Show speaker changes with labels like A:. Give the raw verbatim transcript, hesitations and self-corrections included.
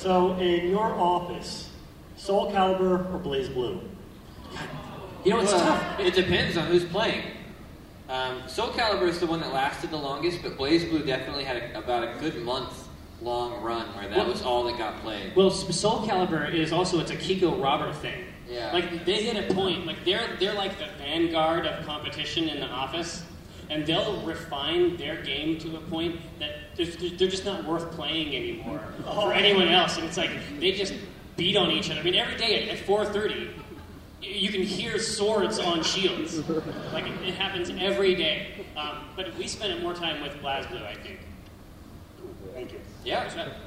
A: So, in your office, Soul Calibur or Blaze Blue?
B: You know, it's
C: well,
B: tough.
C: It depends on who's playing. Um, Soul Calibur is the one that lasted the longest, but Blaze Blue definitely had a, about a good month-long run where that
B: well,
C: was all that got played.
B: Well, Soul Calibur is also, it's a Kiko Robert thing.
C: Yeah.
B: Like, they hit a point, like, they're they're like the vanguard of competition in the office, and they'll refine their game to a point that they're just not worth playing anymore oh. for anyone else. And it's like, they just beat on each other. I mean, every day at four thirty, you can hear swords on shields. Like, it, it happens every day. Um, but we spend more time with BlazBlue, I think.
A: Thank you.
C: Yeah.